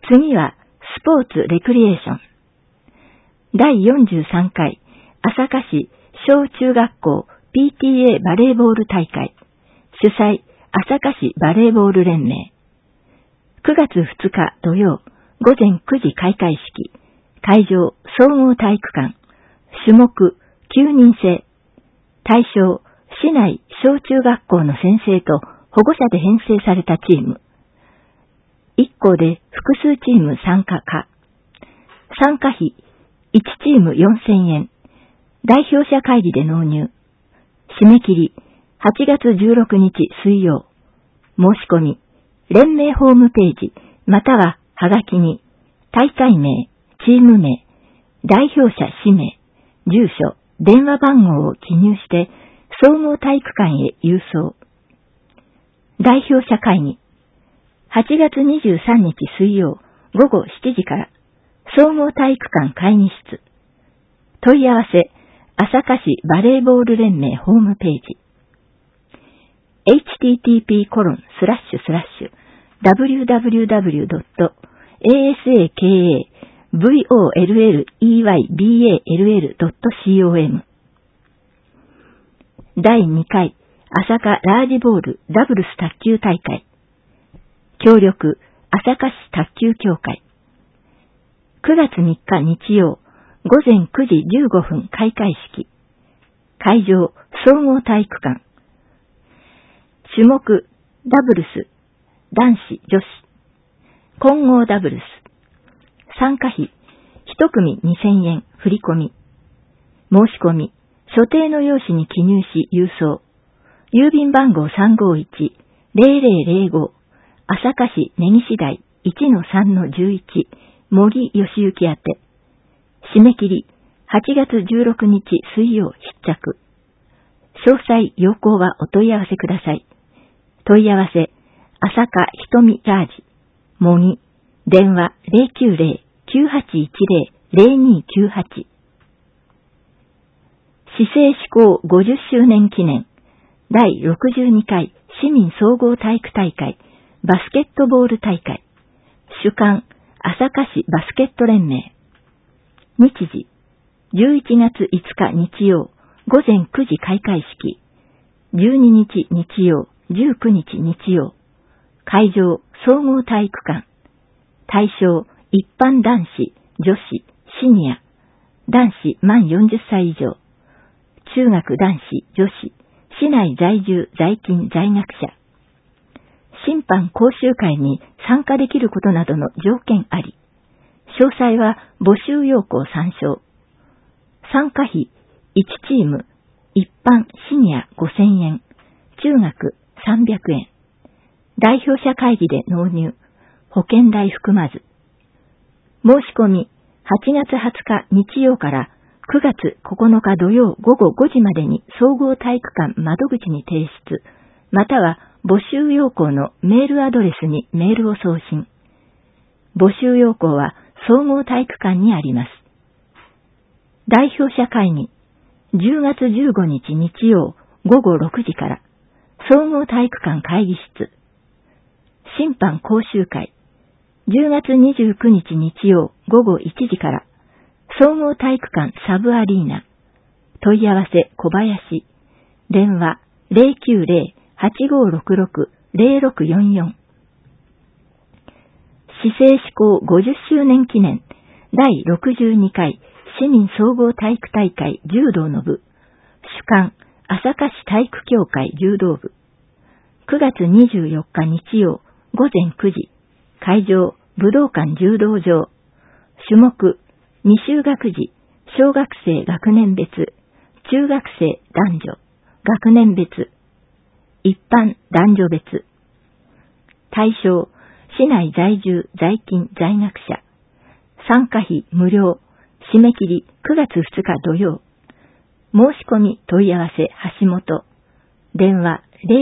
次は、スポーツレクリエーション。第43回、朝霞市小中学校 PTA バレーボール大会。主催、朝霞市バレーボール連盟。9月2日土曜、午前9時開会式。会場、総合体育館。種目、9人制。対象、市内小中学校の先生と保護者で編成されたチーム。1校で複数チーム参加可。参加費、1チーム4000円。代表者会議で納入。締め切り、8月16日水曜。申し込み、連盟ホームページ、またははがきに、大会名、チーム名、代表者氏名、住所、電話番号を記入して、総合体育館へ郵送。代表者会議。8月23日水曜午後7時から、総合体育館会議室。問い合わせ、朝霞市バレーボール連盟ホームページ。http://www.asakavolleyBall.com 第2回朝霞ラージボールダブルス卓球大会。協力、朝霞市卓球協会。9月3日日曜、午前9時15分開会式。会場、総合体育館。種目、ダブルス、男子、女子。混合ダブルス。参加費、1組2000円、振り込み。申し込み、所定の用紙に記入し郵送。郵便番号351-0005。朝霞市根岸台 1-3-11 森義行宛て。締め切り8月16日水曜必着。詳細要項はお問い合わせください。問い合わせ朝霞ひとみラージ模擬電話 090-9810-0298。市政施行50周年記念第62回市民総合体育大会バスケットボール大会。主管、朝霞市バスケット連盟。日時、11月5日日曜、午前9時開会式。12日日曜、19日日曜。会場、総合体育館。対象、一般男子、女子、シニア。男子満40歳以上。中学男子、女子、市内在住、在勤、在学者。審判講習会に参加できることなどの条件あり。詳細は募集要項参照。参加費1チーム、一般シニア5000円、中学300円。代表者会議で納入、保険代含まず。申し込み8月20日日曜から9月9日土曜午後5時までに総合体育館窓口に提出、または募集要項のメールアドレスにメールを送信。募集要項は総合体育館にあります。代表者会議、10月15日日曜午後6時から、総合体育館会議室。審判講習会、10月29日日曜午後1時から、総合体育館サブアリーナ。問い合わせ小林。電話090-8566-0644。市政施行50周年記念第62回市民総合体育大会柔道の部。主管、朝霞市体育協会柔道部。9月24日日曜午前9時。会場、武道館柔道場。種目、未就学児、小学生学年別、中学生男女、学年別。一般男女別。対象、市内在住、在勤、在学者。参加費無料。締め切り9月2日土曜。申し込み問い合わせ橋本。電話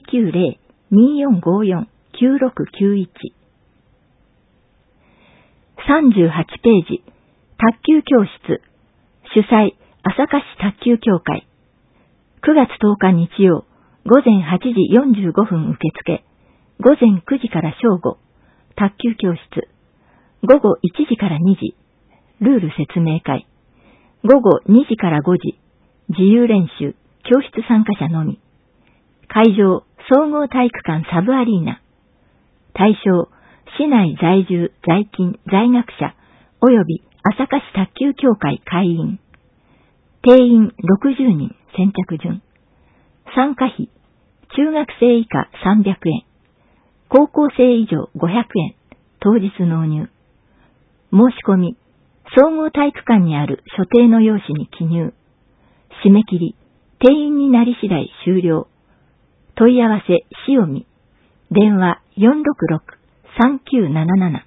090-2454-9691。38ページ。卓球教室。主催、朝霞市卓球協会。9月10日日曜。午前8時45分受付。午前9時から正午。卓球教室。 午後1時から2時、ルール説明会。午後2時から5時、自由練習、教室参加者のみ。会場、総合体育館サブアリーナ。対象、市内在住、在勤、在学者、及び朝霞市卓球協会会員。定員60人、先着順。参加費、中学生以下300円。高校生以上500円。当日納入。申し込み、総合体育館にある所定の用紙に記入。締め切り、定員になり次第終了。問い合わせ、しおみ。電話466-3977。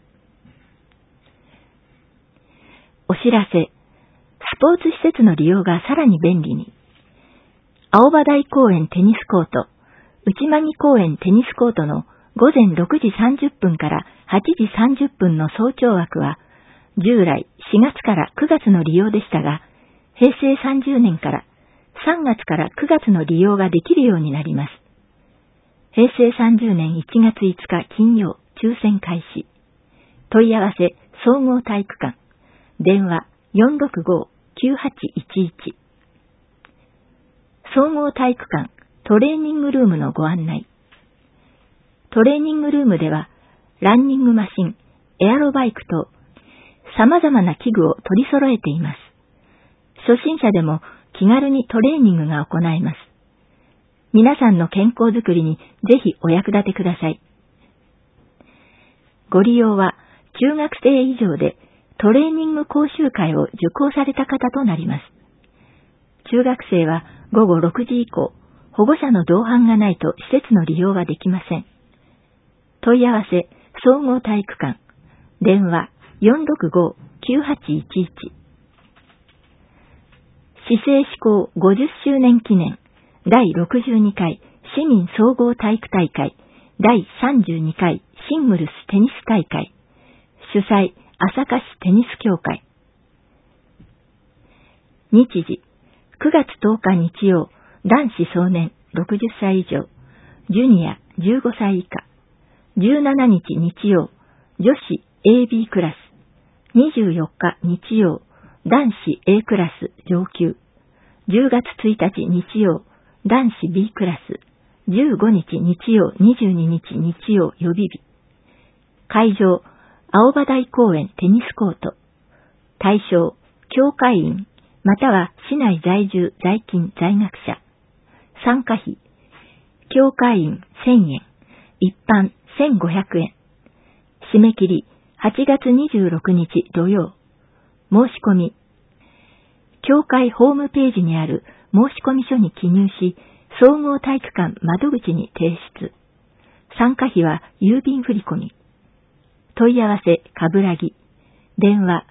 お知らせ。スポーツ施設の利用がさらに便利に。青葉台公園テニスコート、内間木公園テニスコートの午前6時30分から8時30分の早朝枠は、従来4月から9月の利用でしたが、平成30年から3月から9月の利用ができるようになります。平成30年1月5日金曜、抽選開始。問い合わせ、総合体育館。電話465-9811。総合体育館トレーニングルームのご案内。トレーニングルームでは、ランニングマシン、エアロバイクと、様々な器具を取り揃えています。初心者でも気軽にトレーニングが行えます。皆さんの健康づくりにぜひお役立てください。ご利用は中学生以上でトレーニング講習会を受講された方となります。中学生は午後6時以降、保護者の同伴がないと施設の利用はできません。問い合わせ、総合体育館。電話465-9811。市政施行50周年記念第62回市民総合体育大会第32回シングルステニス大会主催朝霞市テニス協会。日時9月10日日曜、男子少年60歳以上、ジュニア15歳以下。17日日曜、女子 AB クラス。24日日曜、男子 A クラス上級。10月1日日曜、男子 B クラス。15日日曜、22日日曜予備日。会場、青葉台公園テニスコート。対象、協会員、または市内在住、在勤、在学者。参加費、協会員1000円、一般1500円。締め切り、8月26日土曜。申し込み。協会ホームページにある申込書に記入し、総合体育館窓口に提出。参加費は郵便振込。問い合わせ、かぶらぎ。電話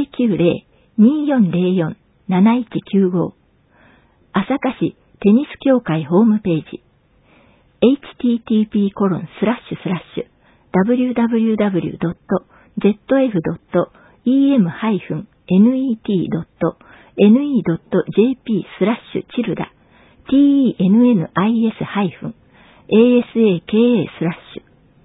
090-2404-7195。朝霞市テニス協会ホームページ。http://www.zf.net.tennis-asaka/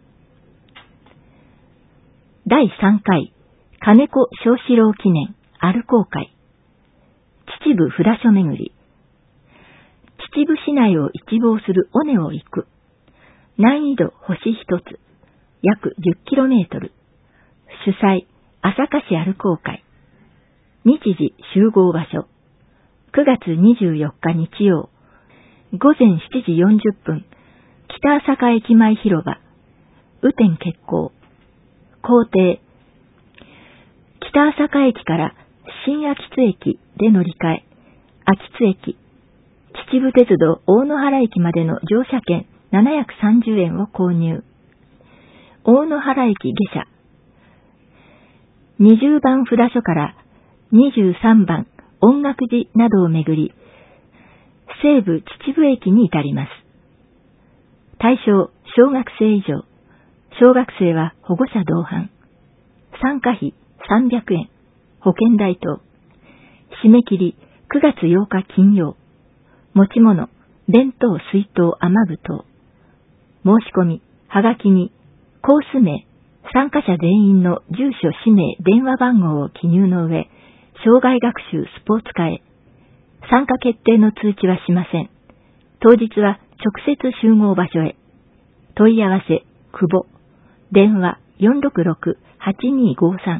第3回金子庄四郎記念アルコー会。秩父札所巡り。秩父市内を一望する尾根を行く。難易度星一つ。約 10km。主催、朝霞市アルコー会。日時集合場所。9月24日日曜。午前7時40分。北朝霞駅前広場。雨天決行。行程。北朝霞駅から新秋津駅で乗り換え。秋津駅。秩父鉄道大野原駅までの乗車券730円を購入。大野原駅下車。20番札所から23番音楽寺などを巡り、西武秩父駅に至ります。対象、小学生以上。小学生は保護者同伴。参加費300円。保険代等。締め切り9月8日金曜。持ち物、弁当、水筒、雨布等。申し込み、はがきに、コース名、 参加者全員の住所、氏名、電話番号を記入の上、障害学習スポーツ科へ。参加決定の通知はしません。当日は直接集合場所へ。問い合わせ、久保。電話、466-8253。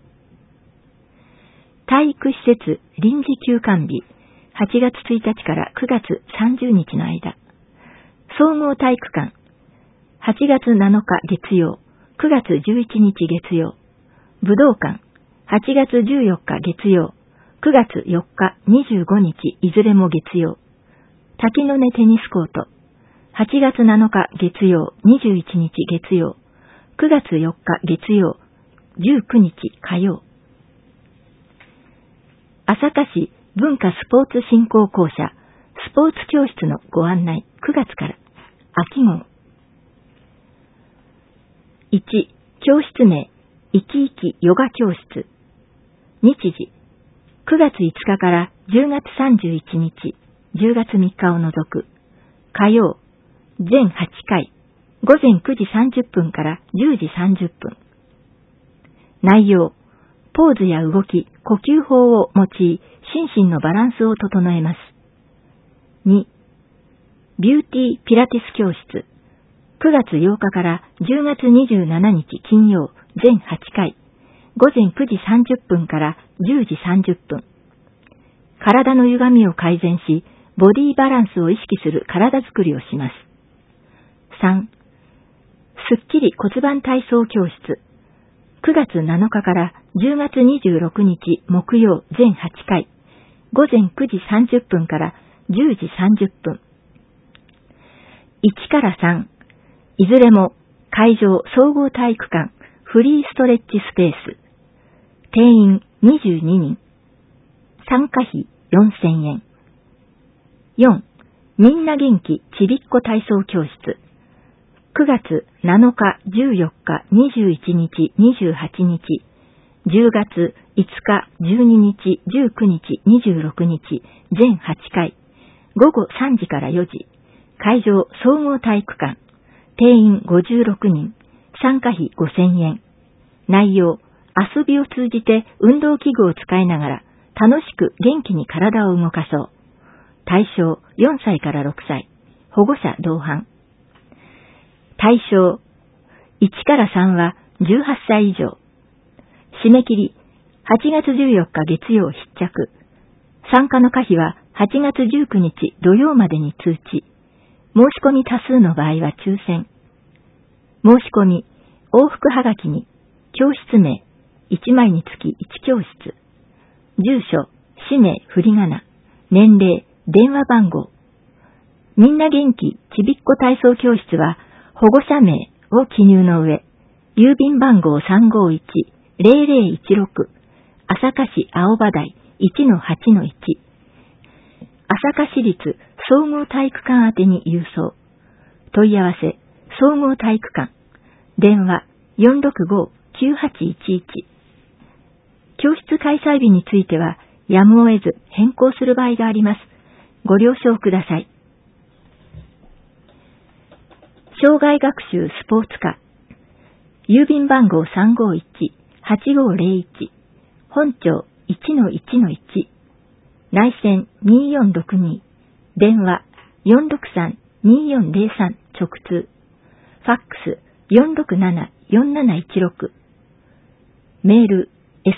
体育施設臨時休館日、8月1日から9月30日の間。総合体育館、8月7日月曜、9月11日月曜。武道館、8月14日月曜、9月4日25日いずれも月曜。滝の根テニスコート、8月7日月曜21日月曜、9月4日月曜、19日火曜。朝霞市文化スポーツ振興公社スポーツ教室のご案内、9月から秋号。1、教室名、生き生きヨガ教室。日時、9月5日から10月31日、10月3日を除く。火曜、全8回、午前9時30分から10時30分。内容、ポーズや動き、呼吸法を用い、心身のバランスを整えます。2、ビューティーピラティス教室。9月8日から10月27日金曜、全8回、午前9時30分から10時30分。体の歪みを改善し、ボディバランスを意識する体づくりをします。3、すっきり骨盤体操教室。9月7日から10月26日木曜全8回、午前9時30分から10時30分。1から3、いずれも会場総合体育館フリーストレッチスペース。定員22人。参加費4000円。4、みんな元気ちびっこ体操教室。9月7日、14日、21日、28日、10月5日、12日、19日、26日、全8回、午後3時から4時、会場総合体育館、定員56人、参加費5000円。内容、遊びを通じて運動器具を使いながら、楽しく元気に体を動かそう。対象4歳から6歳、保護者同伴。対象1から3は18歳以上。締め切り8月14日月曜必着。参加の可否は8月19日土曜までに通知。申し込み多数の場合は抽選。申し込み、往復はがきに、教室名、1枚につき1教室。住所、氏名、振り仮名、年齢、電話番号。みんな元気ちびっこ体操教室は、保護者名を記入の上、郵便番号351-0016、朝霞市青葉台 1-8-1、朝霞市立総合体育館宛てに郵送。問い合わせ、総合体育館。電話465-9811。教室開催日については、やむを得ず変更する場合があります。ご了承ください。障害学習スポーツ科。郵便番号351-8501。本庁 1-1-1。内線2462。電話463-2403直通。ファックス467-4716。メール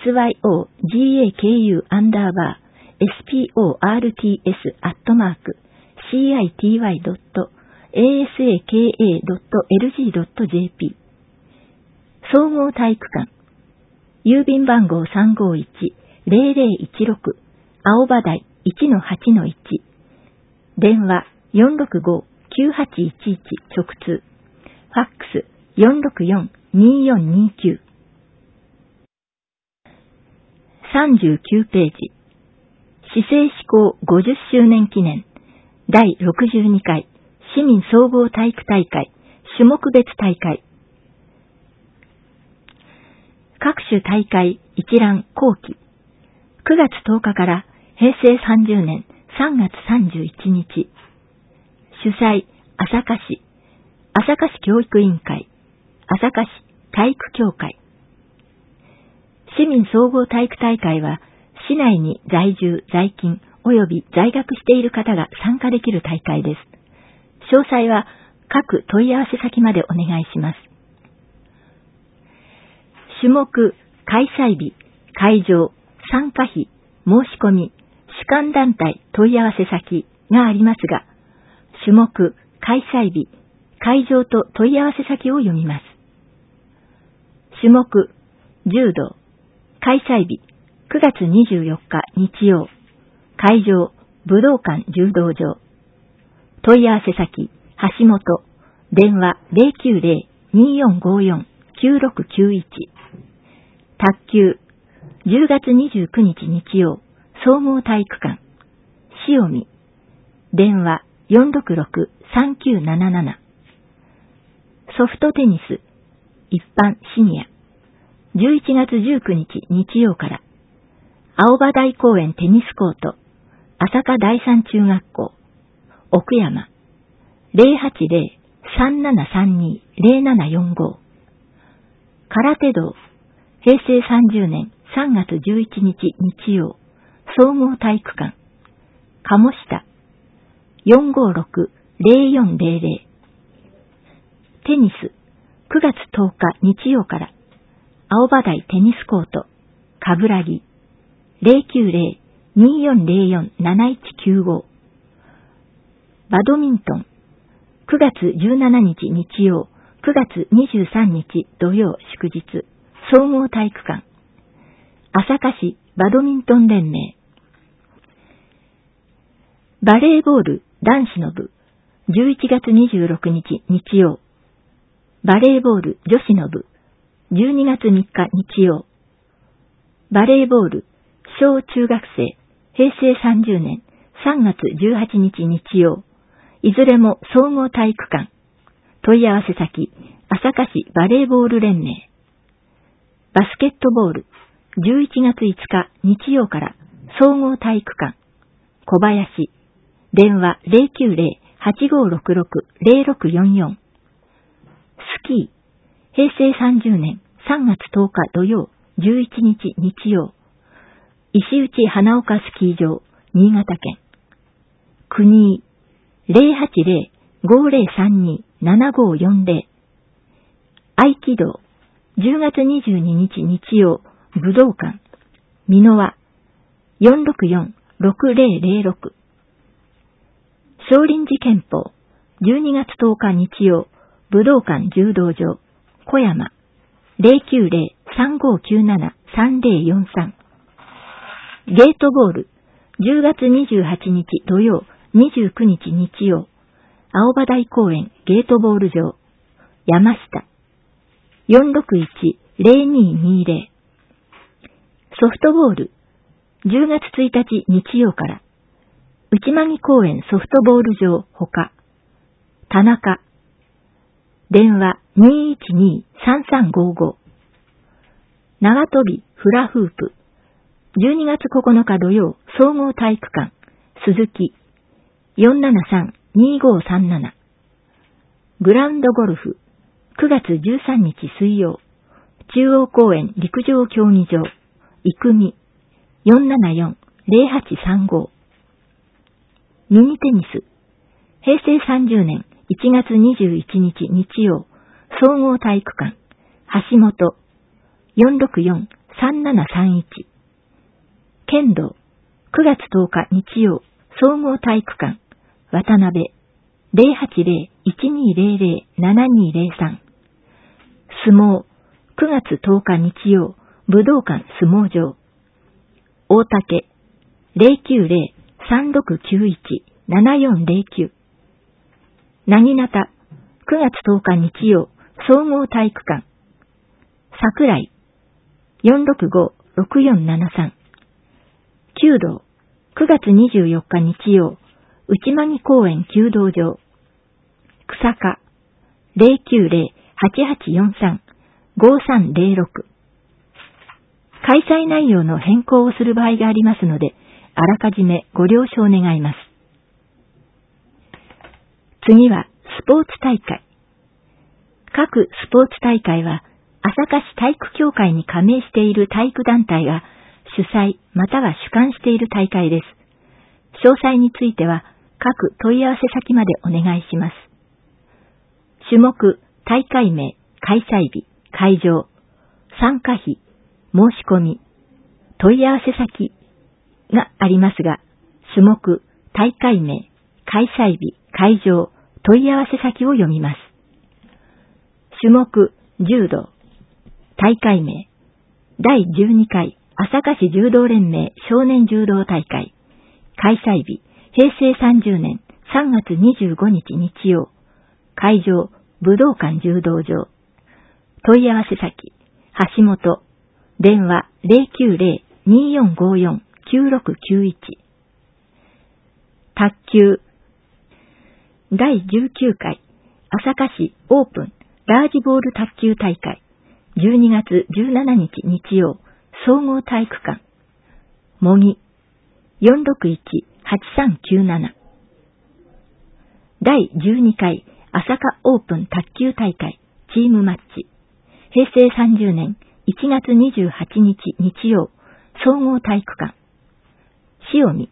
syogasports@city.asaka.lg.jp。 総合体育館。郵便番号351-0016。青葉台 1-8-1。電話465-9811直通。ファックス464-2429。39ページ。市政施行50周年記念第62回市民総合体育大会種目別大会。各種大会一覧後期。9月10日から平成30年3月31日。主催朝霞市教育委員会、朝霞市体育協会。市民総合体育大会は、市内に在住、在勤及び在学している方が参加できる大会です。詳細は各問い合わせ先までお願いします。種目、開催日、会場、参加費、申し込み、主管団体問い合わせ先がありますが、種目、開催日、会場と問い合わせ先を読みます。種目、柔道、開催日、9月24日日曜、会場、武道館柔道場、問い合わせ先、橋本、電話 090-2454-9691、卓球、10月29日日曜、総合体育館、塩見、電話 466-3977、ソフトテニス、一般シニア、11月19日日曜から、青葉台公園テニスコート、朝霞第三中学校、奥山、080-3732-0745、空手道、平成30年3月11日日曜、総合体育館、鴨下、456-0400、テニス、9月10日日曜から、青葉台テニスコート、冠城、090-2404-7195、バドミントン、9月17日日曜、9月23日土曜祝日、総合体育館、朝霞市バドミントン連盟。バレーボール男子の部、11月26日日曜。バレーボール女子の部、12月3日日曜。バレーボール小中学生、平成30年3月18日日曜。いずれも総合体育館。問い合わせ先、朝霞市バレーボール連盟。バスケットボール、11月5日日曜から総合体育館。小林、電話 090-8566-0644。スキー、平成30年3月10日土曜、11日日曜。石内花岡スキー場、新潟県。国井、080-5032-7540。合気道、10月22日日曜、武道館、美濃和、464-6006。少林寺拳法、12月10日日曜、武道館柔道場、小山、090-3597-3043。ゲートボール、10月28日土曜、29日日曜、青葉台公園ゲートボール場、山下、461-0220。ソフトボール、10月1日日曜から、内間木公園ソフトボール場ほか、田中、電話 212-3355。長跳びフラフープ、12月9日土曜、総合体育館、鈴木、473-2537。グラウンドゴルフ、9月13日水曜、中央公園陸上競技場、生見、474-0835。ミニテニス、平成30年1月21日日曜、総合体育館、橋本、464-3731。剣道、9月10日日曜、総合体育館、渡辺、080-1200-7203。相撲、9月10日日曜、武道館相撲場。大竹、090-3691-7409。なぎなた、9月10日日曜、総合体育館。桜井、465-6473。弓道、9月24日日曜、内間木公園弓道場。草加、090-8843-5306。開催内容の変更をする場合がありますので、あらかじめご了承願います。次はスポーツ大会。各スポーツ大会は朝霞市体育協会に加盟している体育団体が主催または主管している大会です。詳細については各問い合わせ先までお願いします。種目、大会名、開催日、会場、参加費、申し込み、問い合わせ先がありますが、種目、大会名、開催日、会場、問い合わせ先を読みます。種目、柔道、大会名、第12回朝霞市柔道連盟少年柔道大会、開催日、平成30年3月25日日曜、会場、武道館柔道場、問い合わせ先、橋本、電話 090-2454-9691。卓球、第19回朝霞市オープンラージボール卓球大会、12月17日日曜、総合体育館、模擬 461-8397。第12回朝霞オープン卓球大会チームマッチ、平成30年1月28日日曜、総合体育館、塩見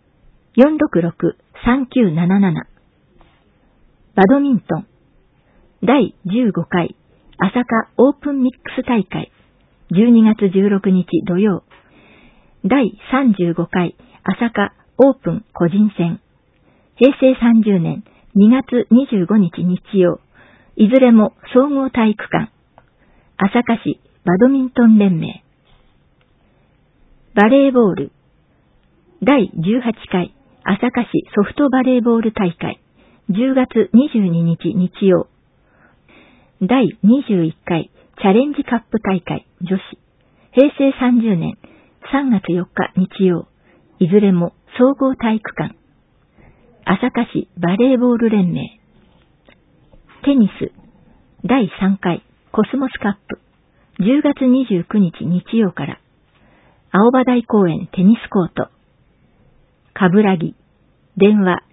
466-3977。バドミントン、第15回朝霞オープンミックス大会、12月16日土曜、第35回朝霞オープン個人戦、平成30年2月25日日曜、いずれも総合体育館、朝霞市バドミントン連盟。バレーボール、第18回朝霞市ソフトバレーボール大会、10月22日日曜、第21回チャレンジカップ大会女子、平成30年3月4日日曜、いずれも総合体育館、朝霞市バレーボール連盟。テニス、第3回コスモスカップ、10月29日日曜から、青葉台公園テニスコート、冠城、電話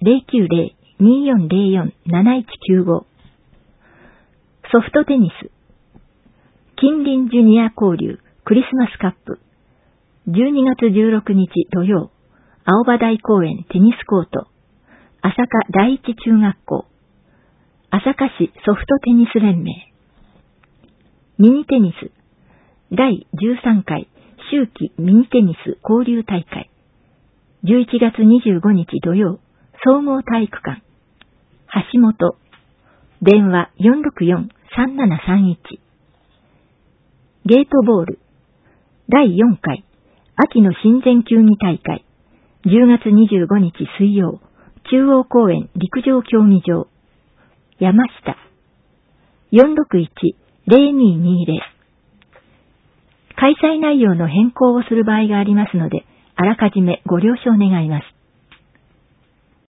090-2404-7195。ソフトテニス、近隣ジュニア交流クリスマスカップ、12月16日土曜、青葉台公園テニスコート、朝霞第一中学校、朝霞市ソフトテニス連盟。ミニテニス、第13回秋季ミニテニス交流大会、11月25日土曜、総合体育館、橋本、電話 464-3731。ゲートボール、第4回秋の親善球技大会、10月25日水曜、中央公園陸上競技場、山下、461-0220。開催内容の変更をする場合がありますので、あらかじめご了承願います。